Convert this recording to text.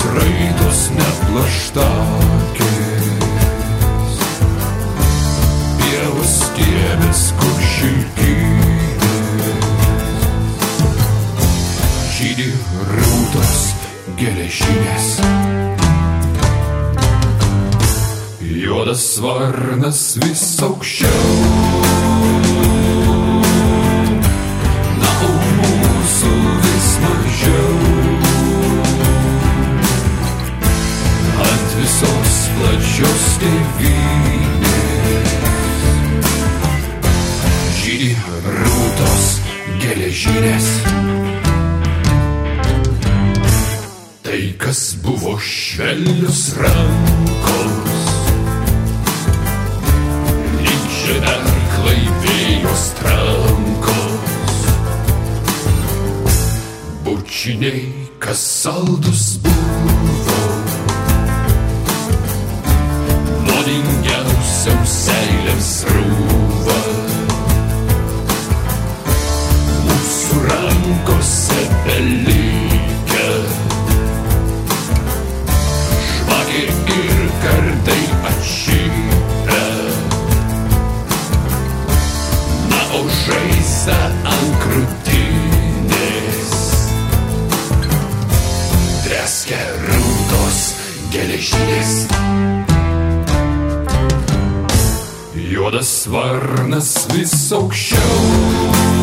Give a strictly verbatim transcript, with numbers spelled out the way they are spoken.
raidos neplaštakės, pievos kiemės, kur šilkinės, žydi rūtos geležinės. Juodas varnas vis aukščiau, na, o mūsų vis mažiau. Ant visos plačios tėvynės žydi rūtos geležinės. Tai, kas buvo švelnius rankos, lyg žeberklai vėjos trankos, bučiniai, kas saldus buvo, nuodingiausiams seilėms rūva. Mūsų rankose belikę žvakė ir kardai atšilę, na, o žaizda ant krūtinės dreskia rūtos geležinės. Juodas varnas vis aukščiau,